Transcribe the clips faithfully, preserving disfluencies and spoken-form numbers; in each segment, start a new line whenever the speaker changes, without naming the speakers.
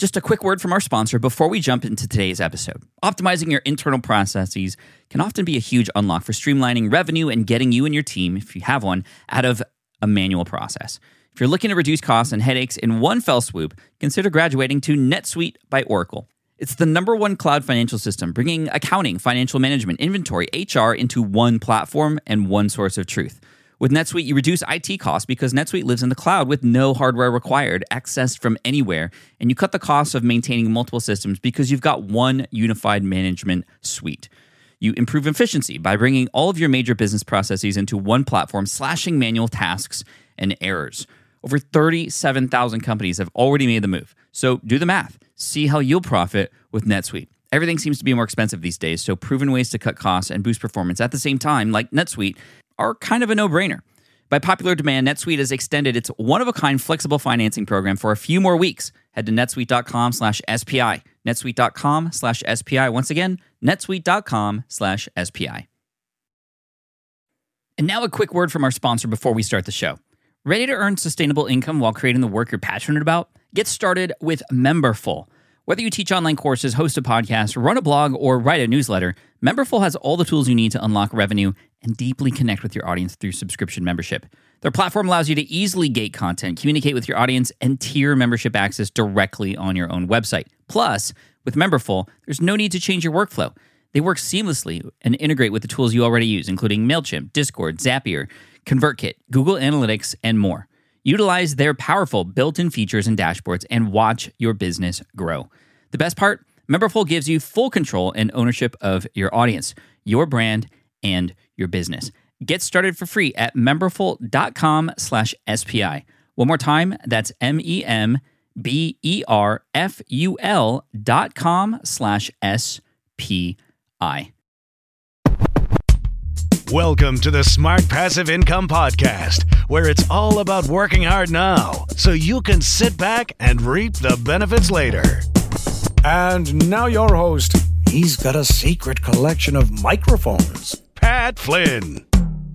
Just a quick word from our sponsor before we jump into today's episode. Optimizing your internal processes can often be a huge unlock for streamlining revenue and getting you and your team, if you have one, out of a manual process. If you're looking to reduce costs and headaches in one fell swoop, consider graduating to NetSuite by Oracle. It's the number one cloud financial system, bringing accounting, financial management, inventory, H R into one platform and one source of truth. With NetSuite, you reduce I T costs because NetSuite lives in the cloud with no hardware required, accessed from anywhere, and you cut the cost of maintaining multiple systems because you've got one unified management suite. You improve efficiency by bringing all of your major business processes into one platform, slashing manual tasks and errors. Over thirty-seven thousand companies have already made the move. So do the math. See how you'll profit with NetSuite. Everything seems to be more expensive these days, so proven ways to cut costs and boost performance at the same time, like NetSuite, are kind of a no-brainer. By popular demand, NetSuite has extended its one-of-a-kind flexible financing program for a few more weeks. Head to netsuite.com slash SPI. netsuite.com slash SPI. Once again, netsuite.com slash SPI. And now a quick word from our sponsor before we start the show. Ready to earn sustainable income while creating the work you're passionate about? Get started with Memberful. Whether you teach online courses, host a podcast, run a blog, or write a newsletter, Memberful has all the tools you need to unlock revenue and deeply connect with your audience through subscription membership. Their platform allows you to easily gate content, communicate with your audience, and tier membership access directly on your own website. Plus, with Memberful, there's no need to change your workflow. They work seamlessly and integrate with the tools you already use, including MailChimp, Discord, Zapier, ConvertKit, Google Analytics, and more. Utilize their powerful built-in features and dashboards and watch your business grow. The best part? Memberful gives you full control and ownership of your audience, your brand, and your business. Get started for free at memberful.com slash SPI. One more time, that's M-E-M-B-E-R-F-U-L dot com slash S-P-I.
Welcome to the Smart Passive Income Podcast, where it's all about working hard now so you can sit back and reap the benefits later.
And now your host, he's got a secret collection of microphones.
Pat Flynn.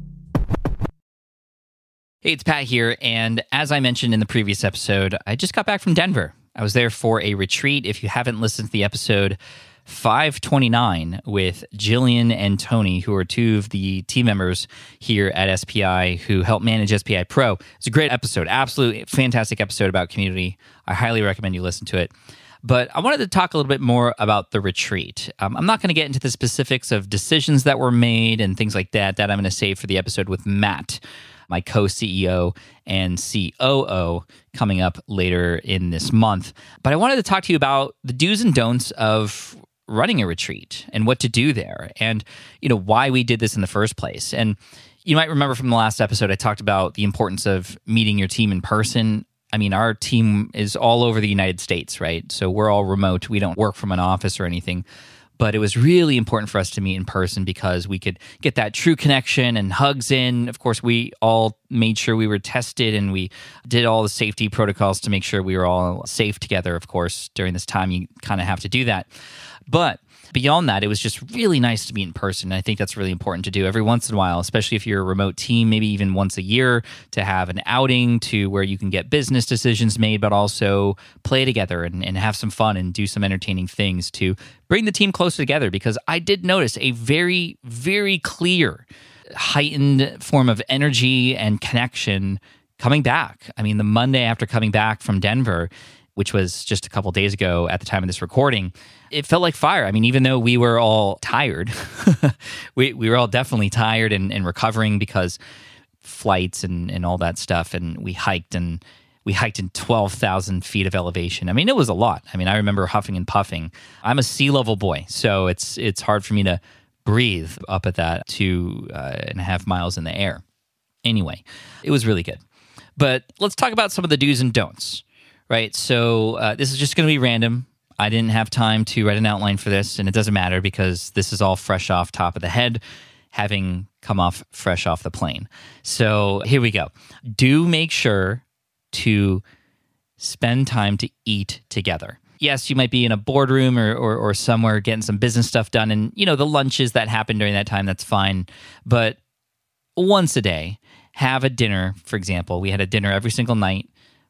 Hey, it's Pat here, and as I mentioned in the previous episode, I just got back from Denver. I was there for a retreat. If you haven't listened to the episode five twenty-nine with Jillian and Tony, who are two of the team members here at S P I who help manage S P I Pro. It's a great episode, absolutely fantastic episode about community. I highly recommend you listen to it. But I wanted to talk a little bit more about the retreat. Um, I'm not going to get into the specifics of decisions that were made and things like that. That I'm going to save for the episode with Matt, my co-C E O and C O O, coming up later in this month. But I wanted to talk to you about the do's and don'ts of running a retreat and what to do there, and you know why we did this in the first place. And you might remember from the last episode, I talked about the importance of meeting your team in person. I mean, our team is all over the United States, right? So we're all remote. We don't work from an office or anything. But it was really important for us to meet in person because we could get that true connection and hugs in. Of course, we all made sure we were tested and we did all the safety protocols to make sure we were all safe together. Of course, during this time, you kind of have to do that. But beyond that, it was just really nice to meet in person. I think that's really important to do every once in a while, especially if you're a remote team, maybe even once a year, to have an outing to where you can get business decisions made, but also play together and, and have some fun and do some entertaining things to bring the team closer together. Because I did notice a very, very clear, heightened form of energy and connection coming back. I mean, the Monday after coming back from Denver, which was just a couple days ago at the time of this recording, it felt like fire. I mean, even though we were all tired, we we were all definitely tired and, and recovering because flights and, and all that stuff, and we hiked and we hiked in twelve thousand feet of elevation. I mean, it was a lot. I mean, I remember huffing and puffing. I'm a sea level boy, so it's it's hard for me to breathe up at that two uh, and a half miles in the air. Anyway, it was really good. But let's talk about some of the do's and don'ts. Right, so uh, this is just going to be random. I didn't have time to write an outline for this, and it doesn't matter because this is all fresh off top of the head, having come off fresh off the plane. So here we go. Do make sure to spend time to eat together. Yes, you might be in a boardroom or, or, or somewhere getting some business stuff done, and you know the lunches that happen during that time, that's fine. But once a day, have a dinner, for example. We had a dinner every single night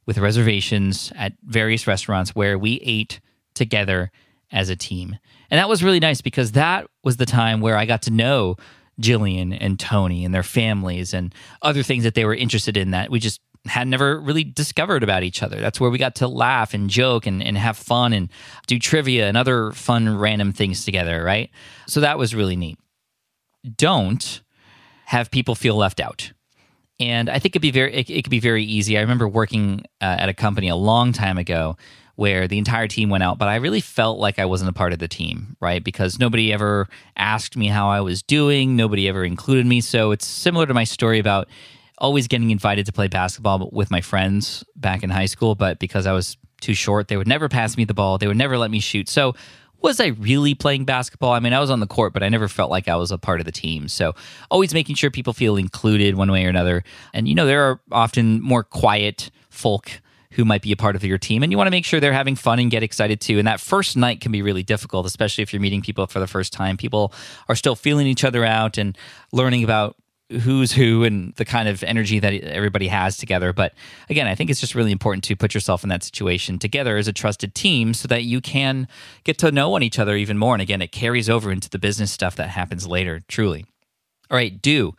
with reservations at various restaurants where we ate together as a team. And that was really nice because that was the time where I got to know Jillian and Tony and their families and other things that they were interested in that we just had never really discovered about each other. That's where we got to laugh and joke and, and have fun and do trivia and other fun random things together, right? So that was really neat. Don't have people feel left out. And I think it'd be very, it, it could be very easy. I remember working uh, at a company a long time ago where the entire team went out, but I really felt like I wasn't a part of the team, right? Because nobody ever asked me how I was doing. Nobody ever included me. So it's similar to my story about always getting invited to play basketball with my friends back in high school, but because I was too short, they would never pass me the ball. They would never let me shoot. So was I really playing basketball? I mean, I was on the court, but I never felt like I was a part of the team. So always making sure people feel included one way or another. And, you know, there are often more quiet folk who might be a part of your team, and you want to make sure they're having fun and get excited too. And that first night can be really difficult, especially if you're meeting people for the first time. People are still feeling each other out and learning about who's who and the kind of energy that everybody has together. But again, I think it's just really important to put yourself in that situation together as a trusted team so that you can get to know each other even more. And again, it carries over into the business stuff that happens later, truly. All right, do.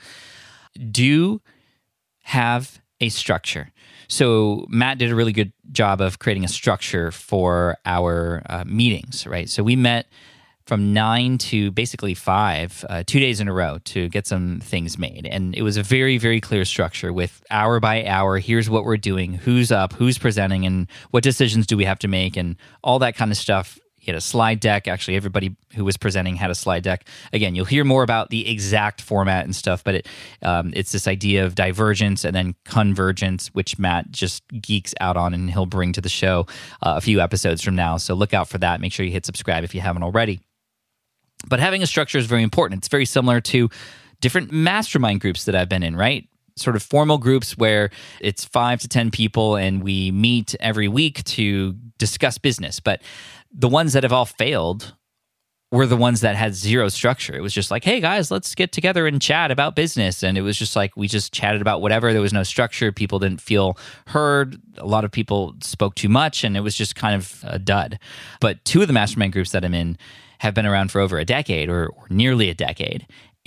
Do have a structure. So Matt did a really good job of creating a structure for our uh, meetings, right? So we met from nine to basically five, uh, two days in a row to get some things made. And it was a very, very clear structure with hour by hour, here's what we're doing, who's up, who's presenting, and what decisions do we have to make, and all that kind of stuff. He had a slide deck. Actually, everybody who was presenting had a slide deck. Again, you'll hear more about the exact format and stuff, but it um, it's this idea of divergence and then convergence, which Matt just geeks out on, and he'll bring to the show uh, a few episodes from now. So look out for that. Make sure you hit subscribe if you haven't already. But having a structure is very important. It's very similar to different mastermind groups that I've been in, right? Sort of formal groups where it's five to ten people and we meet every week to discuss business. But the ones that have all failed were the ones that had zero structure. It was just like, hey guys, let's get together and chat about business. And it was just like, we just chatted about whatever. There was no structure. People didn't feel heard. A lot of people spoke too much, and it was just kind of a dud. But two of the mastermind groups that I'm in have been around for over a decade or, or nearly a decade,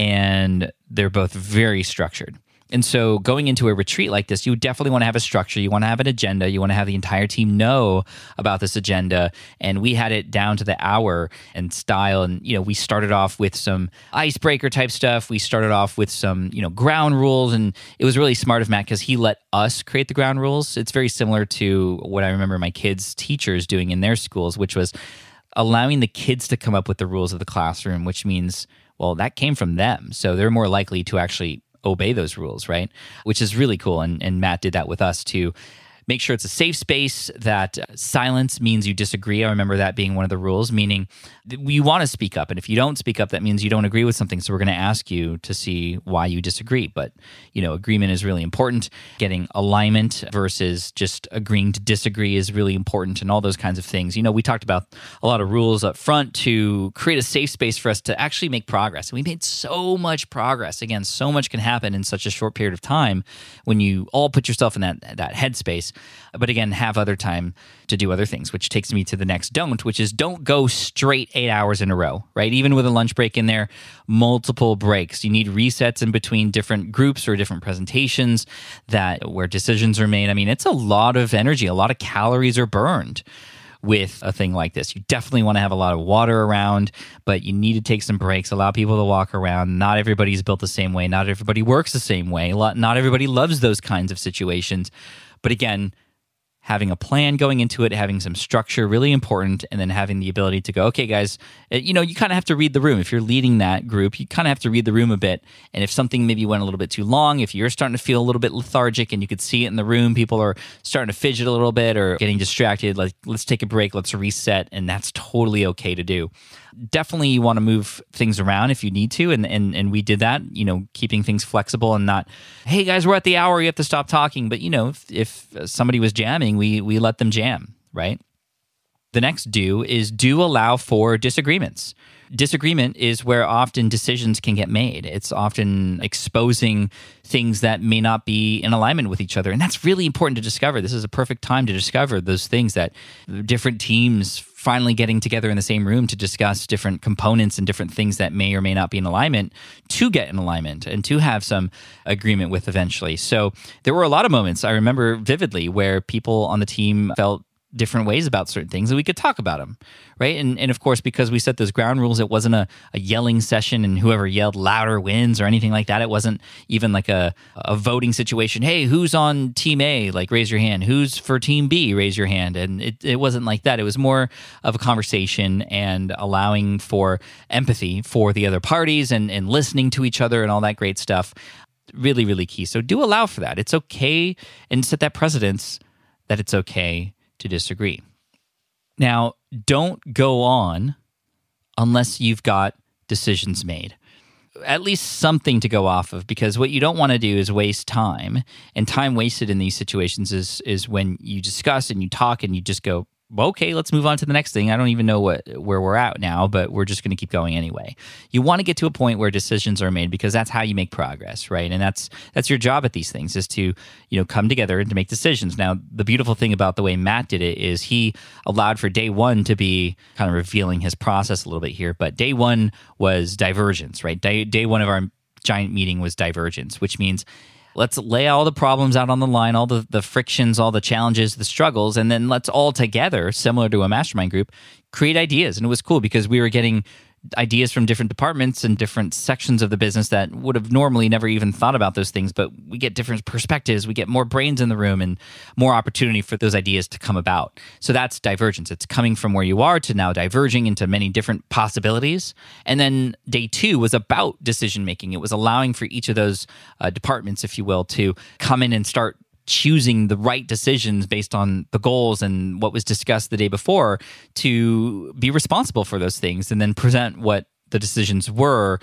and they're both very structured. And so going into a retreat like this, you definitely want to have a structure. You want to have an agenda. You want to have the entire team know about this agenda. And we had it down to the hour and style. And, you know, we started off with some icebreaker type stuff. We started off with some, you know, ground rules. And it was really smart of Matt because he let us create the ground rules. It's very similar to what I remember my kids' teachers doing in their schools, which was allowing the kids to come up with the rules of the classroom, which means, well, that came from them. So they're more likely to actually obey those rules, right? Which is really cool. And, and Matt did that with us to make sure it's a safe space, that silence means you disagree. I remember that being one of the rules, meaning you want to speak up. And if you don't speak up, that means you don't agree with something. So we're going to ask you to see why you disagree. But, you know, agreement is really important. Getting alignment versus just agreeing to disagree is really important, and all those kinds of things. You know, we talked about a lot of rules up front to create a safe space for us to actually make progress. And we made so much progress. Again, so much can happen in such a short period of time when you all put yourself in that, that headspace. But again, have other time to do other things, which takes me to the next don't, which is don't go straight eight hours in a row, right? Even with a lunch break in there, multiple breaks. You need resets in between different groups or different presentations that where decisions are made. I mean, it's a lot of energy, a lot of calories are burned with a thing like this. You definitely want to have a lot of water around, but you need to take some breaks, allow people to walk around. Not everybody's built the same way. Not everybody works the same way. Not everybody loves those kinds of situations. But again, having a plan going into it, having some structure, really important, and then having the ability to go, okay, guys, you know, you kind of have to read the room. If you're leading that group, you kind of have to read the room a bit. And if something maybe went a little bit too long, if you're starting to feel a little bit lethargic and you could see it in the room, people are starting to fidget a little bit or getting distracted, like, let's take a break, let's reset, and that's totally okay to do. Definitely you want to move things around if you need to, and, and and we did that, you know, keeping things flexible and not, hey guys, we're at the hour, you have to stop talking. But, you know, if, if somebody was jamming, we we let them jam, right? The next do is do allow for disagreements. Disagreement is where often decisions can get made. It's often exposing things that may not be in alignment with each other. And that's really important to discover. This is a perfect time to discover those things, that different teams finally getting together in the same room to discuss different components and different things that may or may not be in alignment, to get in alignment and to have some agreement with eventually. So there were a lot of moments I remember vividly where people on the team felt different ways about certain things, and we could talk about them, right? And and of course, because we set those ground rules, it wasn't a, a yelling session and whoever yelled louder wins or anything like that. It wasn't even like a, a voting situation. Hey, who's on team A? Like, raise your hand. Who's for team B? Raise your hand. And it, it wasn't like that. It was more of a conversation and allowing for empathy for the other parties and, and listening to each other and all that great stuff. Really, really key. So do allow for that. It's okay, and set that precedence that it's okay to disagree. Now, don't go on unless you've got decisions made. At least something to go off of, because what you don't want to do is waste time. And time wasted in these situations is is when you discuss and you talk and you just go, well, okay, let's move on to the next thing. I don't even know what where we're at now, but we're just going to keep going anyway. You want to get to a point where decisions are made, because that's how you make progress, right? And that's that's your job at these things, is to, you know, come together and to make decisions. Now, the beautiful thing about the way Matt did it is he allowed for day one to be kind of revealing his process a little bit here, but day one was divergence, right? Day, day one of our giant meeting was divergence, which means let's lay all the problems out on the line, all the, the frictions, all the challenges, the struggles, and then let's all together, similar to a mastermind group, create ideas. And it was cool because we were getting ideas from different departments and different sections of the business that would have normally never even thought about those things, but we get different perspectives, we get more brains in the room and more opportunity for those ideas to come about. So that's divergence. It's coming from where you are to now diverging into many different possibilities. And then day two was about decision making. It was allowing for each of those uh, departments, if you will, to come in and start choosing the right decisions based on the goals and what was discussed the day before, to be responsible for those things and then present what the decisions were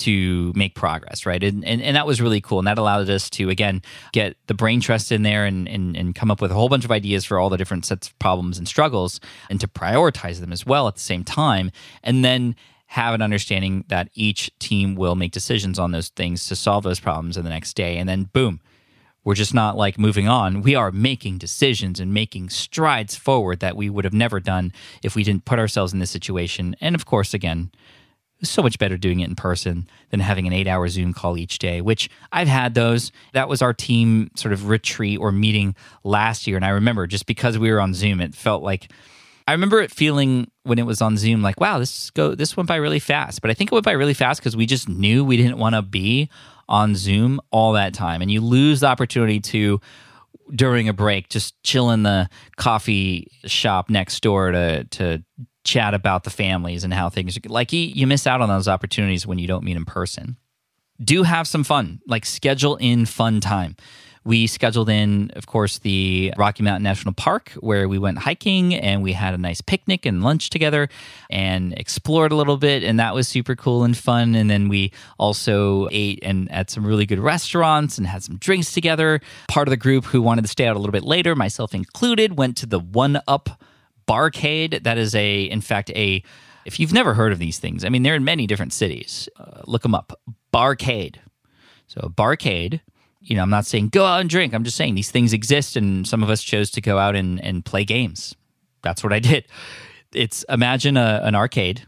to make progress, right? And, and and that was really cool. And that allowed us to, again, get the brain trust in there and, and, and come up with a whole bunch of ideas for all the different sets of problems and struggles, and to prioritize them as well at the same time. And then have an understanding that each team will make decisions on those things to solve those problems in the next day. And then boom, we're just not like moving on. We are making decisions and making strides forward that we would have never done if we didn't put ourselves in this situation. And of course, again, it's so much better doing it in person than having an eight-hour Zoom call each day, which I've had those. That was our team sort of retreat or meeting last year. And I remember just because we were on Zoom, it felt like, I remember it feeling when it was on Zoom like, wow, this go this went by really fast. But I think it went by really fast because we just knew we didn't want to be on Zoom all that time. And you lose the opportunity to, during a break, just chill in the coffee shop next door to to chat about the families and how things are. Like, you, you miss out on those opportunities when you don't meet in person. Do have some fun, like schedule in fun time. We scheduled in, of course, the Rocky Mountain National Park, where we went hiking and we had a nice picnic and lunch together and explored a little bit, and that was super cool and fun. And then we also ate and at some really good restaurants and had some drinks together. Part of the group who wanted to stay out a little bit later, myself included, went to the One Up Barcade. That is a, in fact, a, if you've never heard of these things, I mean, they're in many different cities. Uh, look them up. Barcade. So Barcade. You know, I'm not saying go out and drink. I'm just saying these things exist, and some of us chose to go out and, and play games. That's what I did. It's, imagine a, an arcade,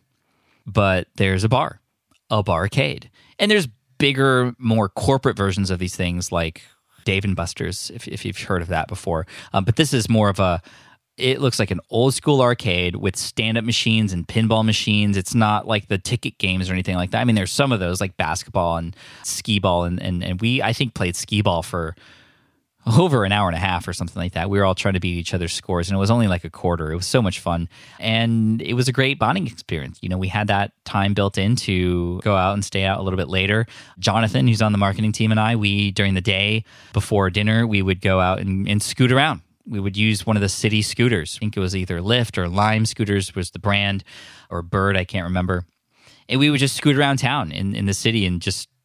but there's a bar, a barcade. And there's bigger, more corporate versions of these things like Dave and Buster's, if, if you've heard of that before. Um, but this is more of a, it looks like an old school arcade with stand-up machines and pinball machines. It's not like the ticket games or anything like that. I mean, there's some of those like basketball and skee ball. And, and, and we, I think, played skee ball for over an hour and a half or something like that. We were all trying to beat each other's scores, and it was only like a quarter. It was so much fun. And it was a great bonding experience. You know, we had that time built in to go out and stay out a little bit later. Jonathan, who's on the marketing team, and I, we, during the day before dinner, we would go out and, and scoot around. We would use one of the city scooters. I think it was either Lyft or Lime Scooters was the brand, or Bird, I can't remember. And we would just scoot around town in, in the city and just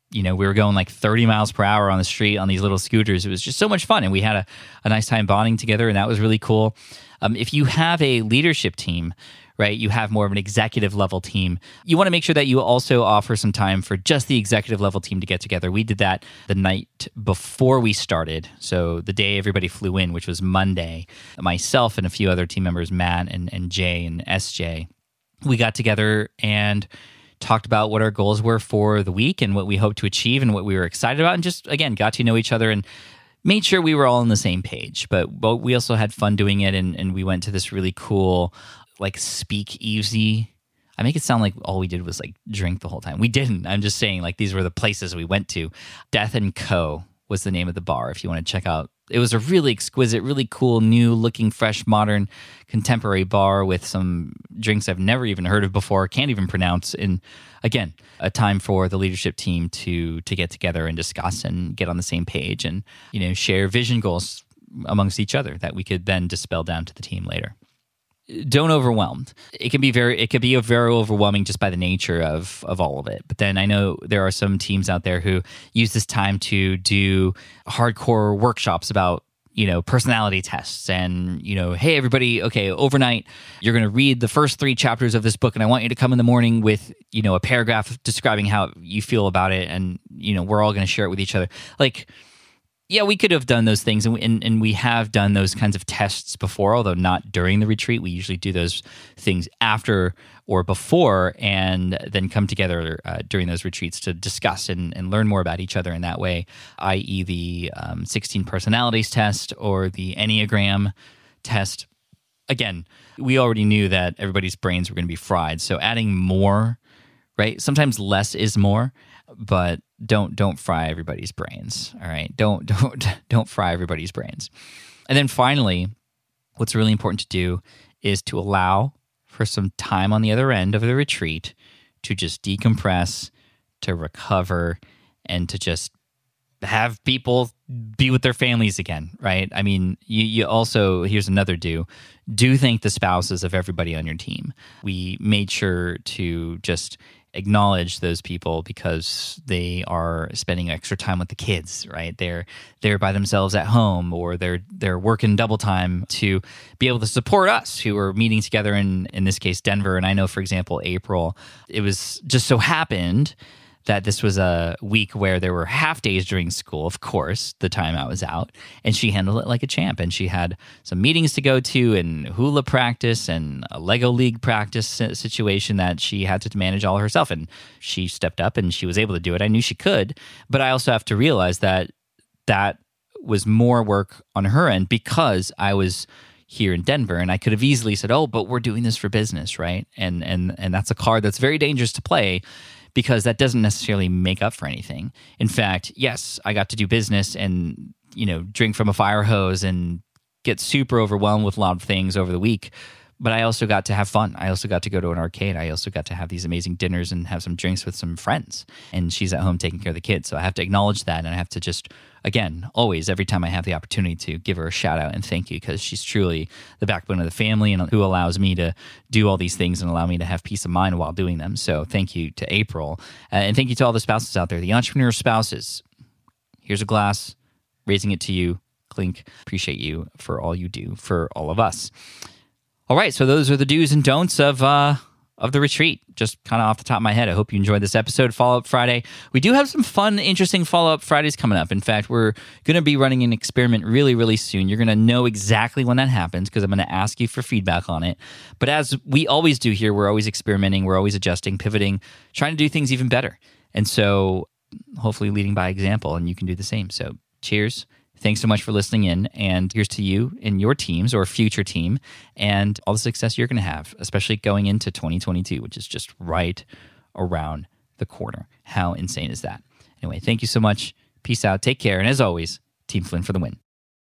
You know, we were going like thirty miles per hour on the street on these little scooters. It was just so much fun. And we had a, a nice time bonding together, and that was really cool. Um, if you have a leadership team, right, you have more of an executive level team, you want to make sure that you also offer some time for just the executive level team to get together. We did that the night before we started. So the day everybody flew in, which was Monday, myself and a few other team members, Matt and, and Jay and S J, we got together and talked about what our goals were for the week and what we hoped to achieve and what we were excited about, and just, again, got to know each other and made sure we were all on the same page. But, but we also had fun doing it, and, and we went to this really cool, like, speakeasy. I make it sound like all we did was, like, drink the whole time. We didn't. I'm just saying, like, these were the places we went to. Death and Co. was the name of the bar, if you want to check out. It was a really exquisite, really cool, new looking, fresh, modern, contemporary bar with some drinks I've never even heard of before, can't even pronounce. And again, a time for the leadership team to to get together and discuss and get on the same page and, you know, share vision goals amongst each other that we could then dispel down to the team later. Don't overwhelm. It can be very, it could be very overwhelming just by the nature of of all of it. But then I know there are some teams out there who use this time to do hardcore workshops about, you know, personality tests and, you know, hey, everybody, okay, overnight, you're going to read the first three chapters of this book, and I want you to come in the morning with, you know, a paragraph describing how you feel about it, and, you know, we're all going to share it with each other. Like, yeah, we could have done those things, and we, and, and we have done those kinds of tests before, although not during the retreat. We usually do those things after or before, and then come together uh, during those retreats to discuss and, and learn more about each other in that way, that is the um, sixteen personalities test or the Enneagram test. Again, we already knew that everybody's brains were going to be fried, so adding more, right? Sometimes less is more, but don't don't fry everybody's brains. All right, don't don't don't fry everybody's brains. And then finally, what's really important to do is to allow for some time on the other end of the retreat to just decompress, to recover, and to just have people be with their families again, right? I mean, you, you also, here's another do, do thank the spouses of everybody on your team. We made sure to just acknowledge those people because they are spending extra time with the kids, right? They're they're by themselves at home, or they're they're working double time to be able to support us who are meeting together in in this case Denver. And I know, for example, April, it was just so happened that this was a week where there were half days during school, of course, the time I was out, and she handled it like a champ. And she had some meetings to go to and hula practice and a Lego League practice situation that she had to manage all herself. And she stepped up and she was able to do it. I knew she could, but I also have to realize that that was more work on her end because I was here in Denver, and I could have easily said, oh, but we're doing this for business, right? And and and that's a card that's very dangerous to play, because that doesn't necessarily make up for anything. In fact, yes, I got to do business and, you know, drink from a fire hose and get super overwhelmed with a lot of things over the week, but I also got to have fun. I also got to go to an arcade. I also got to have these amazing dinners and have some drinks with some friends. And she's at home taking care of the kids. So I have to acknowledge that, and I have to just, again, always, every time I have the opportunity, to give her a shout out and thank you, because she's truly the backbone of the family and who allows me to do all these things and allow me to have peace of mind while doing them. So thank you to April. Uh, and thank you to all the spouses out there, the entrepreneur spouses. Here's a glass, raising it to you. Clink. Appreciate you for all you do for all of us. All right, so those are the do's and don'ts of uh, of the retreat, just kind of off the top of my head. I hope you enjoyed this episode. Follow-up Friday. We do have some fun, interesting follow-up Fridays coming up. In fact, we're going to be running an experiment really, really soon. You're going to know exactly when that happens, because I'm going to ask you for feedback on it. But as we always do here, we're always experimenting, we're always adjusting, pivoting, trying to do things even better. And so hopefully leading by example, and you can do the same. So cheers. Thanks so much for listening in, and here's to you and your teams or future team and all the success you're going to have, especially going into twenty twenty-two, which is just right around the corner. How insane is that? Anyway, thank you so much. Peace out. Take care. And as always, Team Flynn for the win.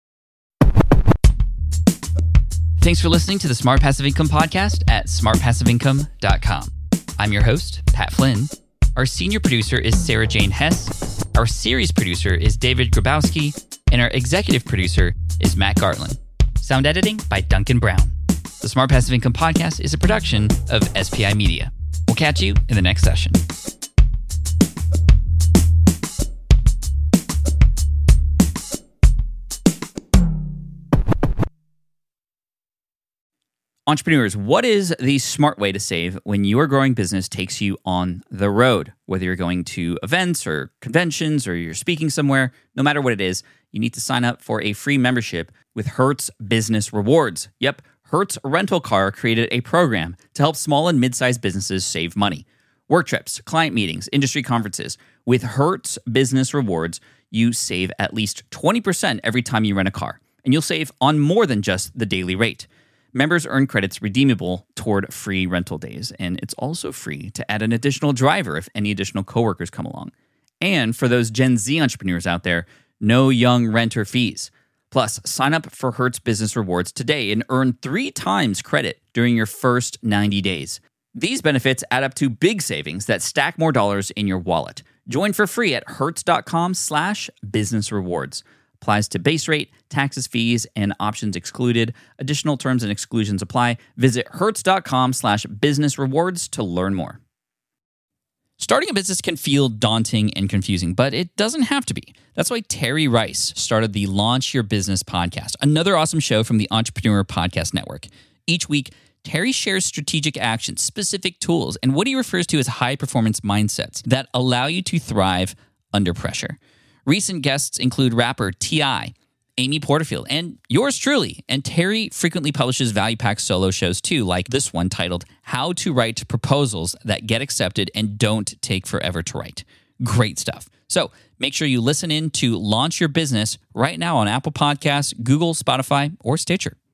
Thanks for listening to the Smart Passive Income Podcast at smart passive income dot com. I'm your host, Pat Flynn. Our senior producer is Sarah Jane Hess. Our series producer is David Grabowski. And our executive producer is Matt Gartland. Sound editing by Duncan Brown. The Smart Passive Income Podcast is a production of S P I Media. We'll catch you in the next session.
Entrepreneurs, what is the smart way to save when your growing business takes you on the road? Whether you're going to events or conventions or you're speaking somewhere, no matter what it is, you need to sign up for a free membership with Hertz Business Rewards. Yep, Hertz Rental Car created a program to help small and mid-sized businesses save money. Work trips, client meetings, industry conferences. With Hertz Business Rewards, you save at least twenty percent every time you rent a car, and you'll save on more than just the daily rate. Members earn credits redeemable toward free rental days, and it's also free to add an additional driver if any additional coworkers come along. And for those Gen Z entrepreneurs out there, no young renter fees. Plus, sign up for Hertz Business Rewards today and earn three times credit during your first ninety days. These benefits add up to big savings that stack more dollars in your wallet. Join for free at hertz.com slash business rewards. Applies to base rate, taxes, fees, and options excluded. Additional terms and exclusions apply. Visit hertz.com slash business rewards to learn more. Starting a business can feel daunting and confusing, but it doesn't have to be. That's why Terry Rice started the Launch Your Business podcast, another awesome show from the Entrepreneur Podcast Network. Each week, Terry shares strategic actions, specific tools, and what he refers to as high-performance mindsets that allow you to thrive under pressure. Recent guests include rapper T I, Amy Porterfield, and yours truly. And Terry frequently publishes value-packed solo shows too, like this one titled How to Write Proposals That Get Accepted and Don't Take Forever to Write. Great stuff. So make sure you listen in to Launch Your Business right now on Apple Podcasts, Google, Spotify, or Stitcher.